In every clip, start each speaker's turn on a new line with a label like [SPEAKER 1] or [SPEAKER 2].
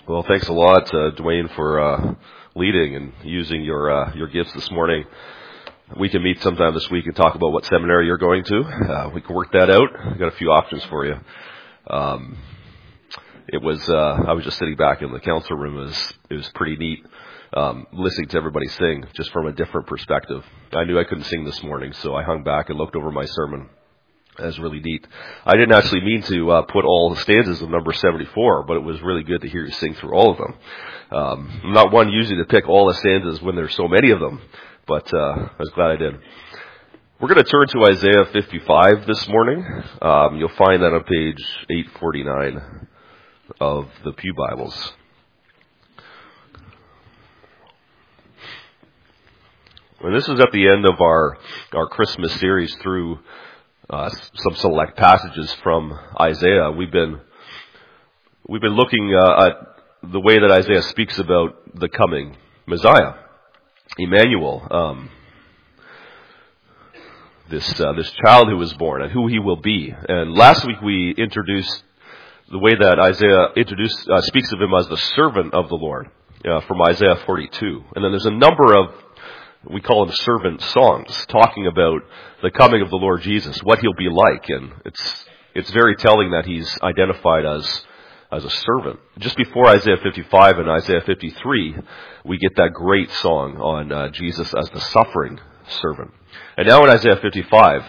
[SPEAKER 1] Well, thanks a lot, Dwayne, for leading and using your gifts this morning. We can meet sometime this week and talk about what seminary you're going to. We can work that out. I've got a few options for you. I was just sitting back in the council room. It was pretty neat listening to everybody sing just from a different perspective. I knew I couldn't sing this morning, so I hung back and looked over my sermon. That was really neat. I didn't actually mean to put all the stanzas of number 74, but it was really good to hear you sing through all of them. I'm not one usually to pick all the stanzas when there's so many of them, but I was glad I did. We're going to turn to Isaiah 55 this morning. You'll find that on page 849 of the Pew Bibles. And this is at the end of our Christmas series through some select passages from Isaiah. We've been looking at the way that Isaiah speaks about the coming Messiah, Emmanuel, this child who was born and who he will be. And last week we introduced the way that Isaiah speaks of him as the servant of the Lord from Isaiah 42. And then there's a number of, we call them servant songs, talking about the coming of the Lord Jesus, what he'll be like. And it's very telling that he's identified as a servant. Just before Isaiah 55 and Isaiah 53, we get that great song on Jesus as the suffering servant. And now in Isaiah 55,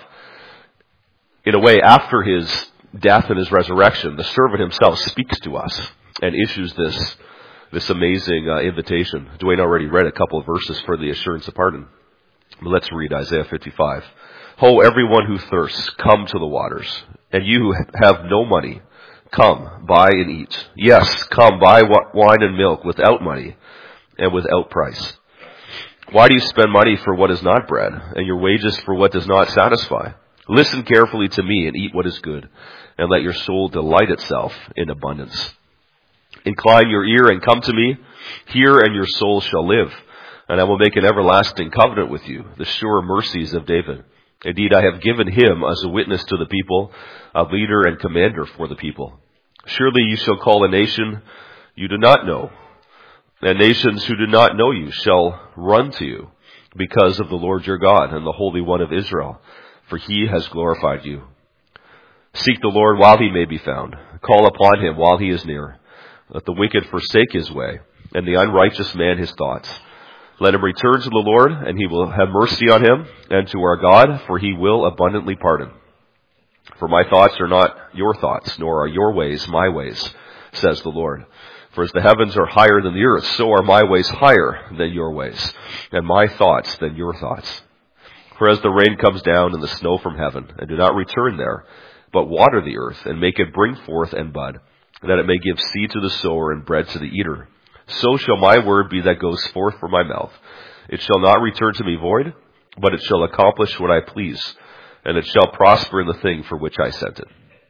[SPEAKER 1] in a way, after his death and his resurrection, the servant himself speaks to us and issues this amazing invitation. Dwayne already read a couple of verses for the assurance of pardon. But let's read Isaiah 55. Ho, everyone who thirsts, come to the waters. And you who have no money, come, buy and eat. Yes, come, buy wine and milk without money and without price. Why do you spend money for what is not bread, and your wages for what does not satisfy? Listen carefully to me and eat what is good, and let your soul delight itself in abundance. Incline your ear and come to me. Hear, and your soul shall live. And I will make an everlasting covenant with you, the sure mercies of David. Indeed, I have given him as a witness to the people, a leader and commander for the people. Surely you shall call a nation you do not know, and nations who do not know you shall run to you because of the Lord your God and the Holy One of Israel, for he has glorified you. Seek the Lord while he may be found. Call upon him while he is near. Let the wicked forsake his way, and the unrighteous man his thoughts. Let him return to the Lord, and he will have mercy on him, and to our God, for he will abundantly pardon. For my thoughts are not your thoughts, nor are your ways my ways, says the Lord. For as the heavens are higher than the earth, so are my ways higher than your ways, and my thoughts than your thoughts. For as the rain comes down and the snow from heaven, and do not return there, but water the earth, and make it bring forth and bud, that it may give seed to the sower and bread to the eater, so shall my word be that goes forth from my mouth. It shall not return to me void, but it shall accomplish what I please, and it shall prosper in the thing for which I sent it.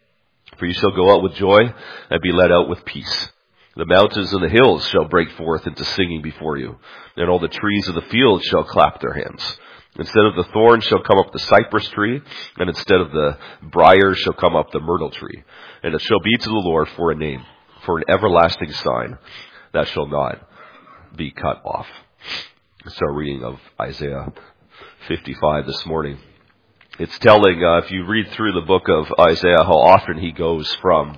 [SPEAKER 1] For you shall go out with joy and be led out with peace. The mountains and the hills shall break forth into singing before you, and all the trees of the field shall clap their hands. Instead of the thorn shall come up the cypress tree, and instead of the briar shall come up the myrtle tree. And it shall be to the Lord for a name, for an everlasting sign that shall not be cut off. It's our reading of Isaiah 55 this morning. It's telling, if you read through the book of Isaiah, how often he goes from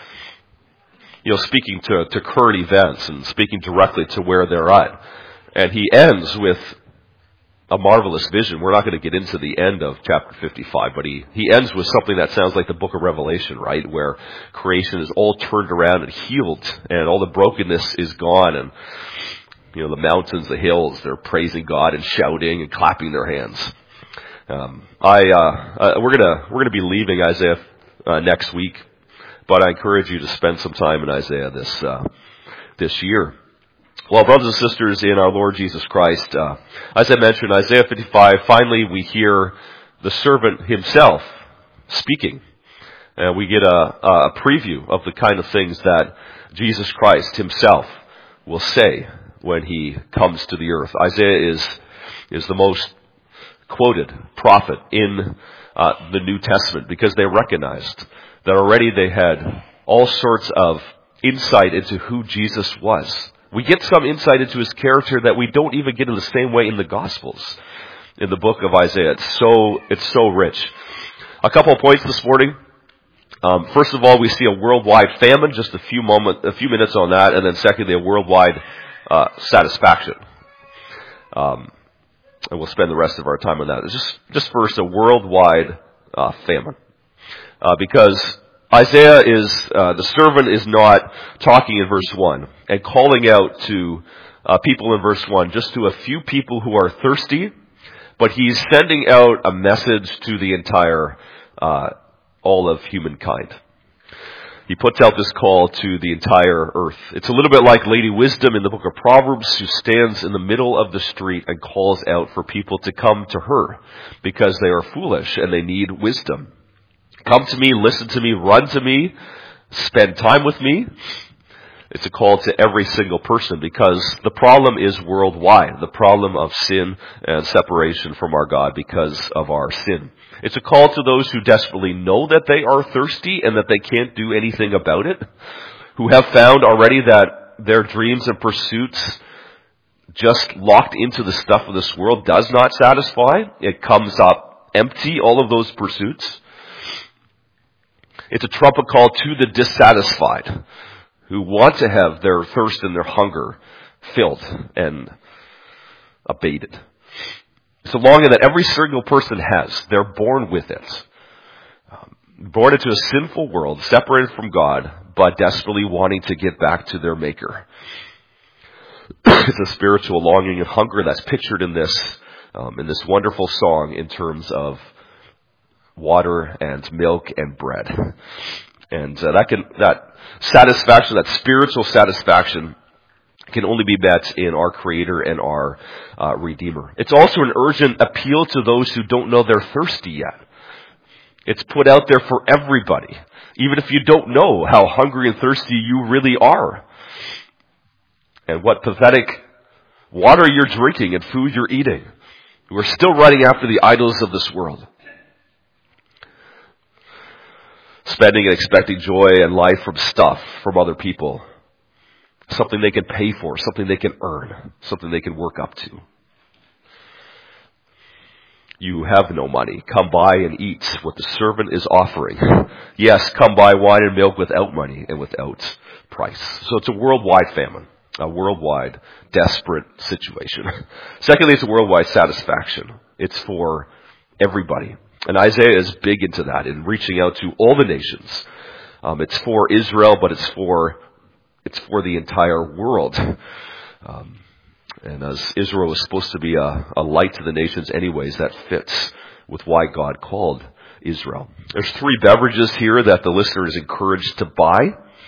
[SPEAKER 1] speaking to current events and speaking directly to where they're at. And he ends with a marvelous vision. We're not going to get into the end of chapter 55, but he ends with something that sounds like the book of Revelation, right? Where creation is all turned around and healed, and all the brokenness is gone, and the mountains, the hills, they're praising God and shouting and clapping their hands. We're gonna be leaving Isaiah next week, but I encourage you to spend some time in Isaiah this year. Well, brothers and sisters in our Lord Jesus Christ, as I mentioned, Isaiah 55, finally we hear the servant himself speaking. And we get a preview of the kind of things that Jesus Christ himself will say when he comes to the earth. Isaiah is the most quoted prophet in the New Testament because they recognized that already they had all sorts of insight into who Jesus was. We get some insight into his character that we don't even get in the same way in the Gospels. In the book of Isaiah, it's so rich. A couple of points this morning. First of all, we see a worldwide famine. Just a few minutes on that, and then secondly, a worldwide satisfaction. And we'll spend the rest of our time on that. Just first, a worldwide famine, because Isaiah the servant is not talking in verse 1 and calling out to people in verse 1, just to a few people who are thirsty, but he's sending out a message to the entire all of humankind. He puts out this call to the entire earth. It's a little bit like Lady Wisdom in the book of Proverbs, who stands in the middle of the street and calls out for people to come to her because they are foolish and they need wisdom. Come to me, listen to me, run to me, spend time with me. It's a call to every single person because the problem is worldwide. The problem of sin and separation from our God because of our sin. It's a call to those who desperately know that they are thirsty and that they can't do anything about it, who have found already that their dreams and pursuits just locked into the stuff of this world does not satisfy. It comes up empty, all of those pursuits. It's a trumpet call to the dissatisfied, who want to have their thirst and their hunger filled and abated. It's a longing that every single person has. They're born with it. Born into a sinful world, separated from God, but desperately wanting to get back to their Maker. It's a spiritual longing and hunger that's pictured in this wonderful song in terms of water and milk and bread. And that satisfaction, that spiritual satisfaction, can only be met in our Creator and our Redeemer. It's also an urgent appeal to those who don't know they're thirsty yet. It's put out there for everybody, even if you don't know how hungry and thirsty you really are, and what pathetic water you're drinking and food you're eating. We're still running after the idols of this world, spending and expecting joy and life from stuff, from other people. Something they can pay for, something they can earn, something they can work up to. You have no money. Come buy and eat what the servant is offering. Yes, come buy wine and milk without money and without price. So it's a worldwide famine, a worldwide desperate situation. Secondly, it's a worldwide satisfaction. It's for everybody. And Isaiah is big into that, in reaching out to all the nations. It's for Israel, but it's for the entire world. And as Israel was supposed to be a light to the nations anyways, that fits with why God called Israel. There's 3 beverages here that the listener is encouraged to buy.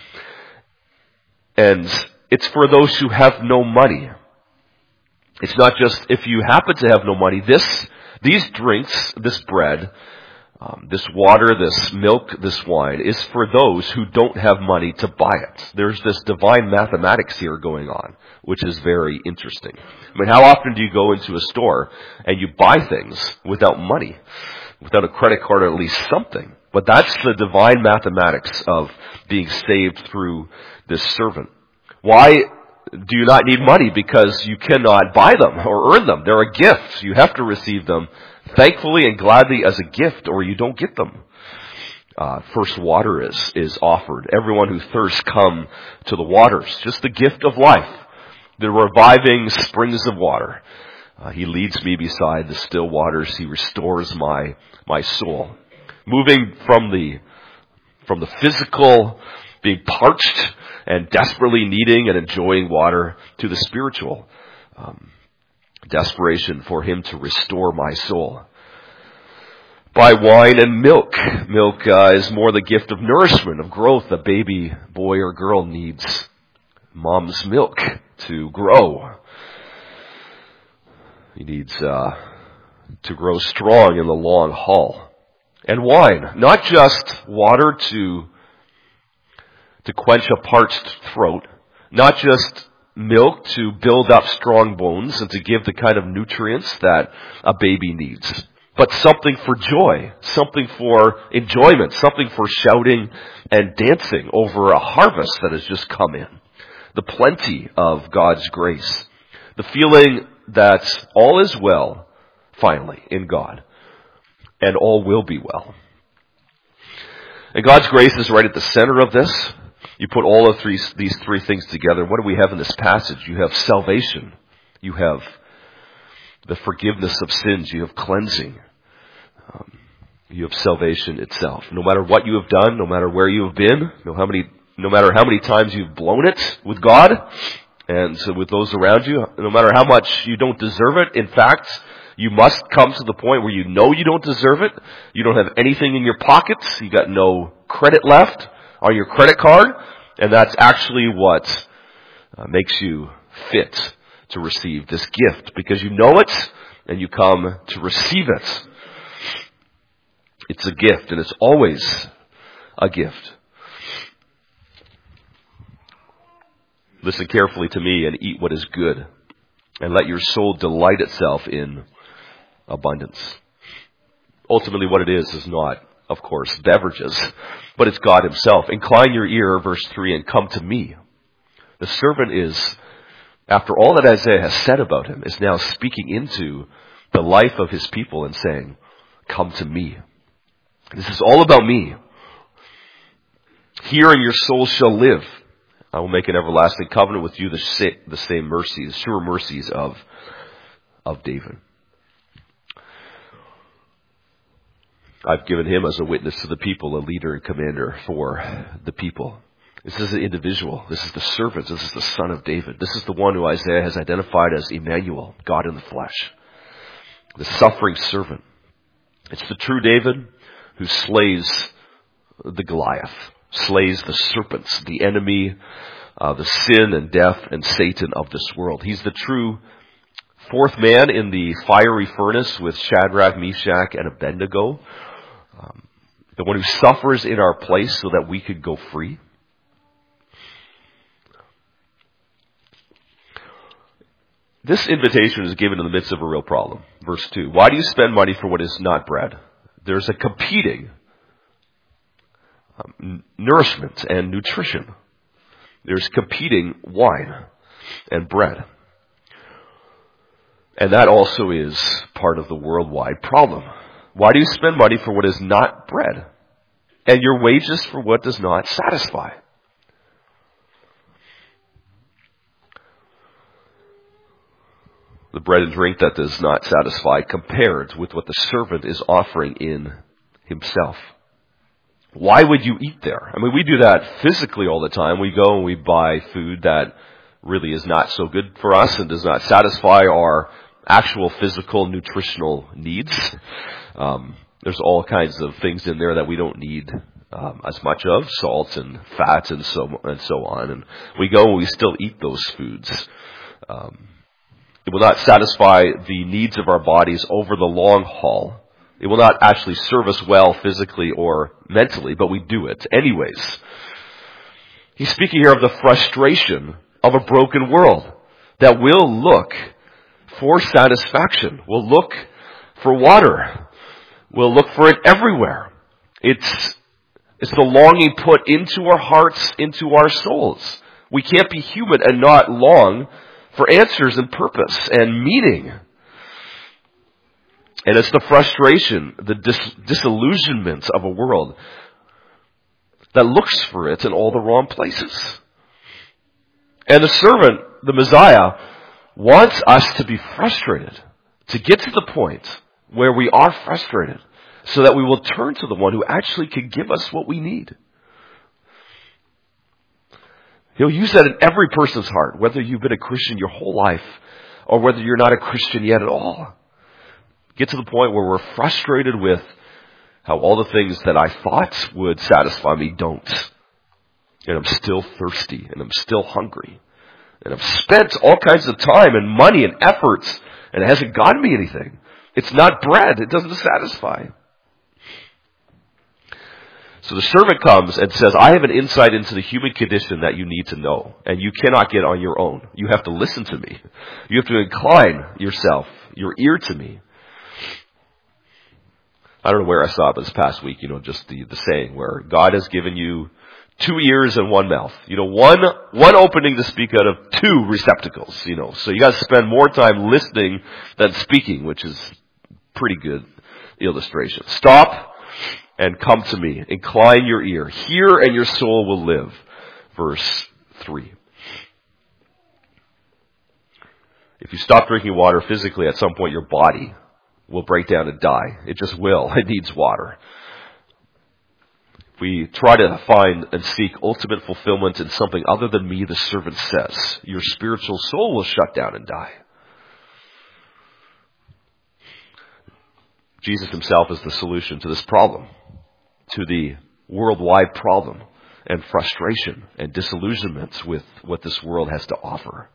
[SPEAKER 1] And it's for those who have no money. It's not just if you happen to have no money. These drinks, this bread, this water, this milk, this wine, is for those who don't have money to buy it. There's this divine mathematics here going on, which is very interesting. I mean, how often do you go into a store and you buy things without money, without a credit card or at least something? But that's the divine mathematics of being saved through this servant. Why do you not need money? Because you cannot buy them or earn them. They're a gift. You have to receive them thankfully and gladly as a gift, or you don't get them. First water is offered. Everyone who thirsts, come to the waters. Just the gift of life. The reviving springs of water. He leads me beside the still waters. He restores my soul. Moving from the physical, being parched and desperately needing and enjoying water, to the spiritual desperation for Him to restore my soul. By wine and milk. Milk is more the gift of nourishment, of growth. A baby boy or girl needs mom's milk to grow. He needs to grow strong in the long haul. And wine, not just water to quench a parched throat, not just milk to build up strong bones and to give the kind of nutrients that a baby needs. but something for joy, something for enjoyment, something for shouting and dancing over a harvest that has just come in. The plenty of God's grace. The feeling that all is well, finally, in God. And all will be well. And God's grace is right at the center of this. You put all of these three things together. What do we have in this passage? You have salvation. You have the forgiveness of sins. You have cleansing. You have salvation itself. No matter what you have done, no matter where you have been, no matter how many times you've blown it with God and so with those around you, no matter how much you don't deserve it, in fact, you must come to the point where you know you don't deserve it. You don't have anything in your pockets. You got no credit left on your credit card. And that's actually what makes you fit to receive this gift, because you know it and you come to receive it. It's a gift, and it's always a gift. Listen carefully to me and eat what is good, and let your soul delight itself in abundance. Ultimately, what it is not, of course, beverages, but it's God himself. Incline your ear, verse 3, and come to me. The servant is, after all that Isaiah has said about him, is now speaking into the life of his people and saying, come to me. This is all about me. Here and your soul shall live. I will make an everlasting covenant with you, the same mercies, sure mercies of David. I've given him as a witness to the people, a leader and commander for the people. This is an individual. This is the servant. This is the son of David. This is the one who Isaiah has identified as Emmanuel, God in the flesh. The suffering servant. It's the true David who slays the Goliath, slays the serpents, the enemy, the sin and death and Satan of this world. He's the true fourth man in the fiery furnace with Shadrach, Meshach, and Abednego. The one who suffers in our place so that we could go free. This invitation is given in the midst of a real problem. Verse 2. Why do you spend money for what is not bread? There's a competing nourishment and nutrition. There's competing wine and bread. And that also is part of the worldwide problem. Why do you spend money for what is not bread, and your wages for what does not satisfy? The bread and drink that does not satisfy compared with what the servant is offering in himself. Why would you eat there? I mean, we do that physically all the time. We go and we buy food that really is not so good for us and does not satisfy our actual physical nutritional needs. There's all kinds of things in there that we don't need as much of, salt and fat and so on. And we go and we still eat those foods. It will not satisfy the needs of our bodies over the long haul. It will not actually serve us well physically or mentally, but we do it anyways. He's speaking here of the frustration of a broken world that will look for satisfaction, will look for water, will look for it everywhere. It's the longing put into our hearts, into our souls. We can't be human and not long for answers and purpose and meaning. And it's the frustration, the disillusionment of a world that looks for it in all the wrong places. And the servant, the Messiah, wants us to be frustrated, to get to the point where we are frustrated, so that we will turn to the one who actually can give us what we need. He'll use that in every person's heart, whether you've been a Christian your whole life or whether you're not a Christian yet at all. Get to the point where we're frustrated with how all the things that I thought would satisfy me don't. And I'm still thirsty, and I'm still hungry. And I've spent all kinds of time and money and efforts, and it hasn't gotten me anything. It's not bread. It doesn't satisfy. So the servant comes and says, I have an insight into the human condition that you need to know, and you cannot get on your own. You have to listen to me. You have to incline yourself, your ear to me. I don't know where I saw it this past week, just the saying where God has given you 2 ears and 1 mouth. One opening to speak out of 2 receptacles, So you gotta spend more time listening than speaking, which is pretty good illustration. Stop and come to me. Incline your ear. Hear and your soul will live. Verse 3. If you stop drinking water physically, at some point your body will break down and die. It just will. It needs water. If we try to find and seek ultimate fulfillment in something other than me, the servant says, your spiritual soul will shut down and die. Jesus himself is the solution to this problem, to the worldwide problem and frustration and disillusionment with what this world has to offer.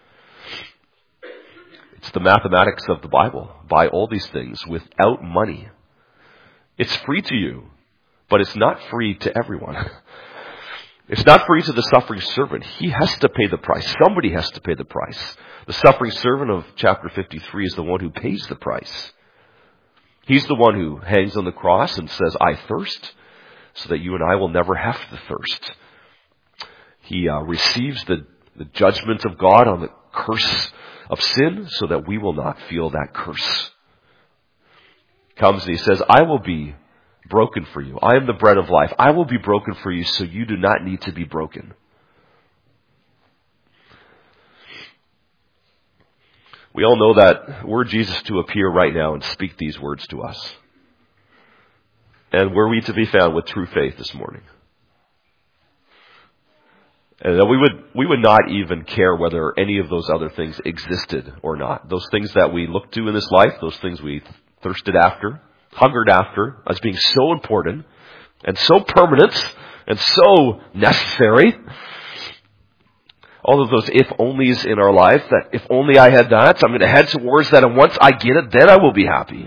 [SPEAKER 1] It's the mathematics of the Bible. Buy all these things without money. It's free to you, but it's not free to everyone. It's not free to the suffering servant. He has to pay the price. Somebody has to pay the price. The suffering servant of chapter 53 is the one who pays the price. He's the one who hangs on the cross and says, I thirst, so that you and I will never have to thirst. He receives the judgment of God on the curse of sin, so that we will not feel that curse. Comes and he says, I will be broken for you. I am the bread of life. I will be broken for you, so you do not need to be broken. We all know that were Jesus to appear right now and speak these words to us, and were we to be found with true faith this morning, and that we would not even care whether any of those other things existed or not. Those things that we look to in this life, those things we thirsted after, hungered after, as being so important and so permanent and so necessary. All of those if-onlys in our life, that if only I had that, so I'm going to head towards that, and once I get it, then I will be happy.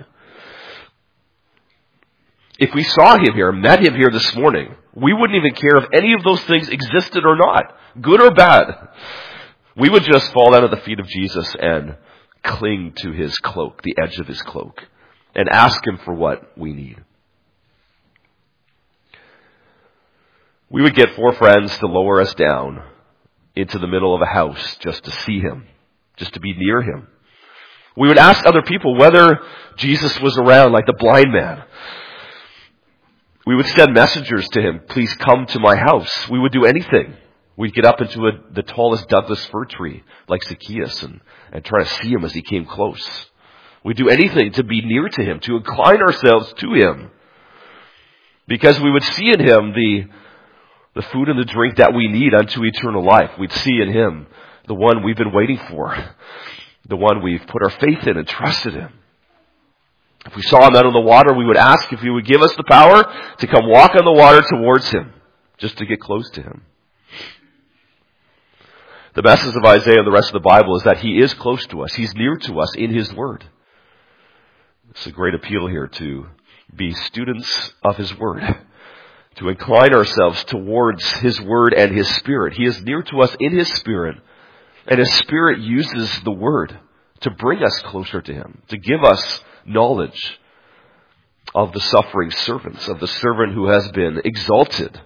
[SPEAKER 1] If we saw him here, met him here this morning, we wouldn't even care if any of those things existed or not, good or bad. We would just fall down at the feet of Jesus and cling to his cloak, the edge of his cloak, and ask him for what we need. We would get 4 friends to lower us down into the middle of a house just to see him, just to be near him. We would ask other people whether Jesus was around, like the blind man. We would send messengers to him, please come to my house. We would do anything. We'd get up into the tallest Douglas fir tree, like Zacchaeus, and try to see him as he came close. We'd do anything to be near to him, to incline ourselves to him, because we would see in him the food and the drink that we need unto eternal life. We'd see in him the one we've been waiting for, the one we've put our faith in and trusted in. If we saw him out on the water, we would ask if he would give us the power to come walk on the water towards him, just to get close to him. The message of Isaiah and the rest of the Bible is that he is close to us. He's near to us in his word. It's a great appeal here to be students of his word, to incline ourselves towards his word and his spirit. He is near to us in his spirit, and his spirit uses the word to bring us closer to him, to give us knowledge of the suffering servants, of the servant who has been exalted,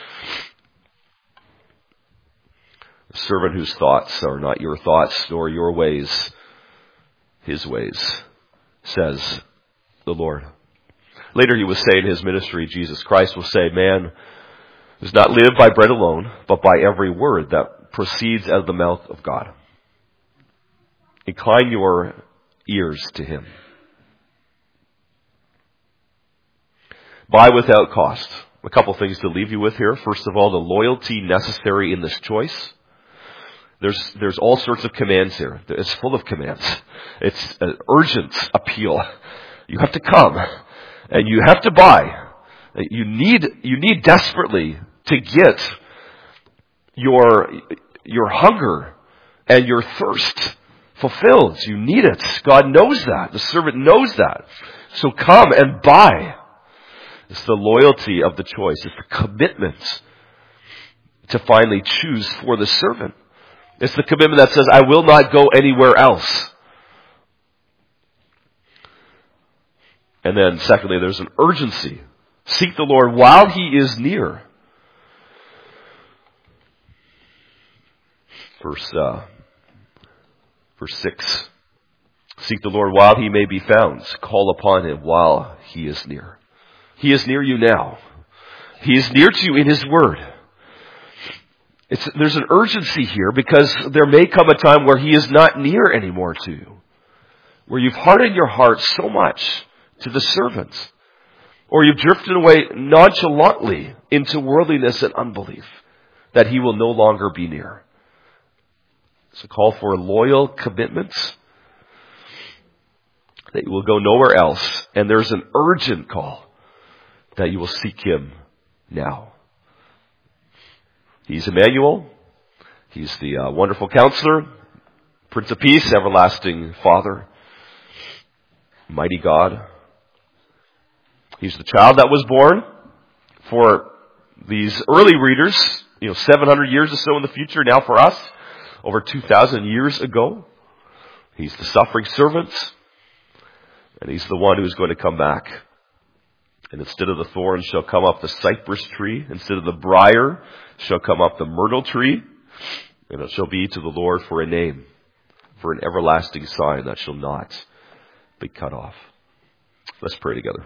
[SPEAKER 1] the servant whose thoughts are not your thoughts nor your ways, his ways, says the Lord. Later he will say in his ministry, Jesus Christ will say, man does not live by bread alone, but by every word that proceeds out of the mouth of God. Incline your ears to him. Buy without cost. A couple things to leave you with here. First of all, the loyalty necessary in this choice. There's all sorts of commands here. It's full of commands. It's an urgent appeal. You have to come. And you have to buy. You need desperately to get your hunger and your thirst fulfilled. You need it. God knows that. The servant knows that. So come and buy. It's the loyalty of the choice. It's the commitment to finally choose for the servant. It's the commitment that says, I will not go anywhere else. And then secondly, there's an urgency. Seek the Lord while He is near. Verse 6. Seek the Lord while He may be found. Call upon Him while He is near. He is near you now. He is near to you in His Word. There's an urgency here because there may come a time where He is not near anymore to you. Where you've hardened your heart so much to the servants. Or you've drifted away nonchalantly into worldliness and unbelief. That He will no longer be near. It's a call for loyal commitments. That you will go nowhere else. And there's an urgent call that you will seek Him now. He's Emmanuel. He's the wonderful Counselor, Prince of Peace, Everlasting Father, Mighty God. He's the child that was born for these early readers, 700 years or so in the future. Now for us, over 2,000 years ago. He's the suffering servant. And He's the one who's going to come back. And instead of the thorn shall come up the cypress tree. Instead of the briar shall come up the myrtle tree. And it shall be to the Lord for a name, for an everlasting sign that shall not be cut off. Let's pray together.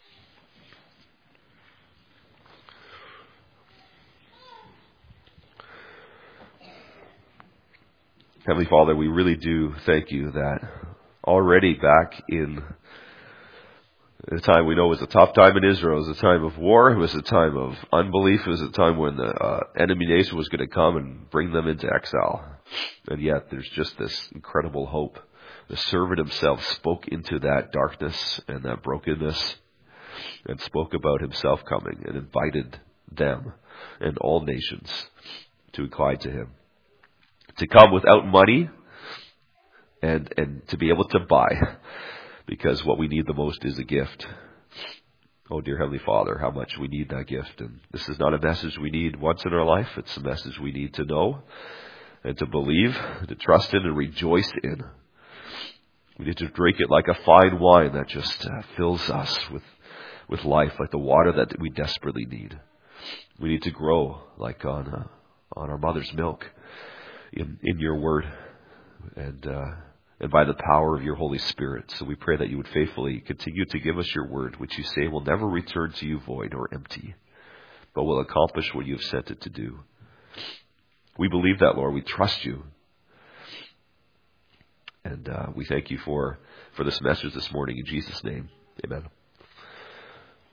[SPEAKER 1] Heavenly Father, we really do thank You that already back in a time we know was a tough time in Israel. It was a time of war. It was a time of unbelief. It was a time when the enemy nation was going to come and bring them into exile. And yet there's just this incredible hope. The servant Himself spoke into that darkness and that brokenness and spoke about Himself coming and invited them and all nations to incline to Him. To come without money and to be able to buy. Because what we need the most is a gift. Oh, dear Heavenly Father, how much we need that gift. And this is not a message we need once in our life. It's a message we need to know and to believe, to trust in and rejoice in. We need to drink it like a fine wine that just fills us with life, like the water that we desperately need. We need to grow like on our mother's milk in Your Word. And by the power of Your Holy Spirit. So we pray that You would faithfully continue to give us Your Word, which You say will never return to You void or empty, but will accomplish what You have sent it to do. We believe that, Lord. We trust You. And we thank You for this message this morning. In Jesus' name, amen.